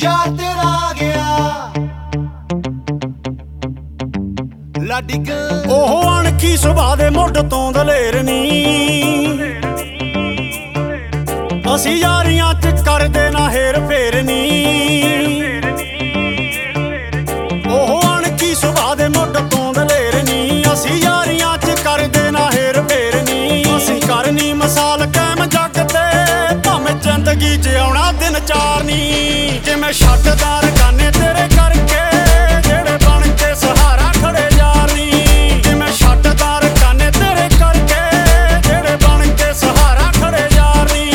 ਯਾਰ ਤੇਰਾ ਆ ਗਿਆ ਲਾਡੀ ਉਹ ਅਣਖੀ ਸੁਭਾਅ ਦੇ ਮੁੱਢ ਤੋਂ ਦਲੇਰ ਨੀ ਅਸੀਂ ਯਾਰੀਆਂ ਚ ਕਰਦੇ ਨਾ ਹੇਰ ਫੇਰ ਨੀ ਉਹ ਅਣਖੀ ਸੁਭਾਅ ਦੇ ਮੁੱਢ ਤੋਂ ਦਲੇਰ ਨੀ ਅਸੀਂ ਯਾਰੀਆਂ ਚ ਕਰਦੇ ਨਾ ਹੇਰ ਫੇਰ ਨੀ ਅਸੀਂ ਕਰਨੀ ਮਿਸਾਲ ਕਾਇਮ ਜੱਗ ਤੇ ਭਾਵੇਂ ਜ਼ਿੰਦਗੀ ਚ ਆਉਣਾ ਦਿਨ ਚਾਰ ਨੀ ਜਿਵੇਂ ਛੱਡਦਾ ਰਕਾਨੇ ਤੇਰੇ ਕਰਕੇ ਜਿਹੜੇ ਬਣ ਕੇ ਸਹਾਰਾ ਖੜੇ ਯਾਰ ਨੀ ਜਿਵੇਂ ਛੱਡਦਾ ਰਕਾਨੇ ਤੇਰੇ ਕਰਕੇ ਜਿਹੜੇ ਬਣ ਕੇ ਸਹਾਰਾ ਖੜੇ ਯਾਰ ਨੀ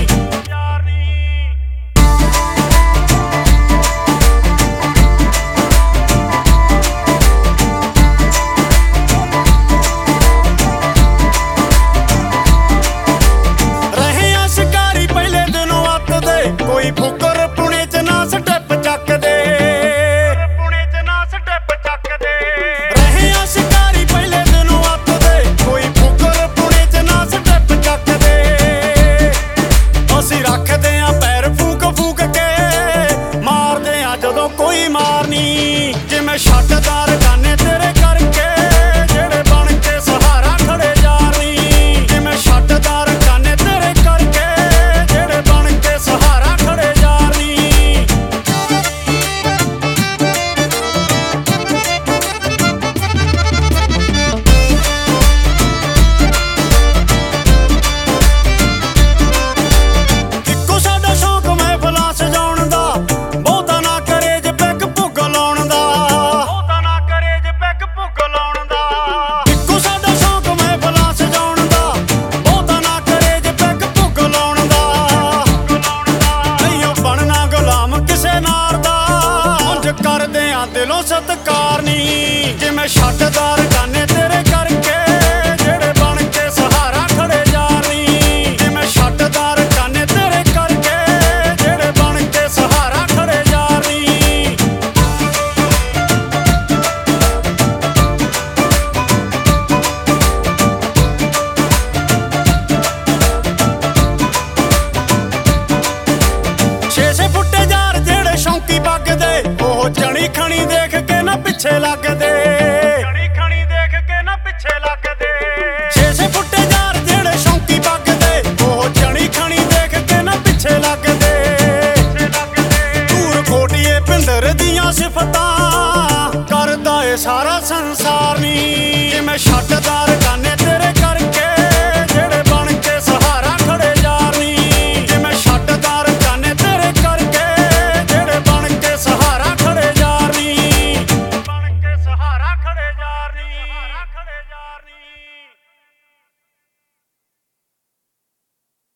ਰਹੇ ਆ ਸ਼ਿਕਾਰੀ ਪਹਿਲੇ ਦਿਨੋਂ ਅੱਤ ਦੇ ਕੋਈ ਫੁਕਰ ਪੁਣੇ ਚ ਨਾ ਸਟੈਪ ਚੱਕਦੇ ਪੁਣੇ ਚ ਨਾ ਸਟੈਪ ਚੱਕਦੇ ਰਹੇ ਆ ਸ਼ਿਕਾਰੀ ਪਹਿਲੇ ਦਿਨੋਂ ਅੱਤ ਦੇ ਕੋਈ ਫੁਕਰ ਪੁਣੇ ਚ ਨਾ ਸਟੈਪ ਚੱਕਦੇ ਅਸੀਂ ਰੱਖਦੇ ਆ ਪੈਰ ਫੂਕ ਫੂਕ ਕੇ ਮਾਰਦੇ ਆ ਜਦੋਂ ਕੋਈ ਮਾਰਨੀ ਜਿਵੇਂ ਛੱਡਦਾ ਰਕਾਨੇ ਤੇਰੇ ਕਰਕੇ ਜਿਹੜੇ ਬਣ ਕੇ ਸਹਾਰਾ ਖੜੇ ਯਾਰ ਨੀ ਜਿਵੇਂ ਛੱਡਦਾ ਰਕਾਨੇ ਤੇਰੇ ਕਰਕੇ ਜਿਹੜੇ ਬਣ ਕੇ ਸਹਾਰਾ ਖੜੇ ਯਾਰ ਨੀ ਇੱਕੋ ਸਾਡਾ ਸ਼ੌਕ ਮਹਿਫਲਾਂ ਸਜਾਉਣ ਦਾ ਬਹੁਤਾ ਨਾ ਕਰੇ ਜੇ ਪੈਗ ਭੁੱਗ ਲਾਉਣ ਦਾ ਬਹੁਤਾ ਨਾ ਕਰੇ ਜੇ ਪੈਗ ਭੁੱਗ ਲਾਉਣ ਦਾ ਇੱਕੋ ਸਾਡਾ ਸ਼ੌਕ ਮਹਿਫਲਾਂ ਸਜਾਉਣ ਦਾ ਬਹੁਤਾ ਨਾ ਕਰੇ ਜੇ ਪੈਗ ਭੁੱਗ ਲਾਉਣ ਦਾ ਨਹੀਂ ਬਣਨਾ ਗੁਲਾਮ ਕਿਸੇ ਨਾਰ ਦਾ ਉਂਝ ਕਰਦੇ ਆ ਦਿਲੋਂ ਸਤਿਕਾਰ ਨੀ ਜਿਵੇਂ ਛੱਡਦਾ ਰਕਾਨੇ ਤੇਰੇ ਕਰਕੇ ਜਿਹੜੇ ਬਣ ਕੇ ਸਹਾਰਾ ਖੜੇ ਯਾਰ ਨੀ ਜਿਵੇਂ ਛੱਡਦਾ ਰਕਾਨੇ ਤੇਰੇ ਕਰਕੇ ਜਿਹੜੇ ਬਣ ਕੇ ਸਹਾਰਾ ਖੜੇ ਯਾਰ ਨੀ ਛੇ ਫੁੱਟੇ ਯਾਰ ਜਿਹੜੇ ਸ਼ੌਂਕੀ ਵੱਗਦੇ ਉਹ ਜਣੀ ਖਣੀ ਦੇਖ ਕੇ ਨਾ ਪਿੱਛੇ ਲੱਗ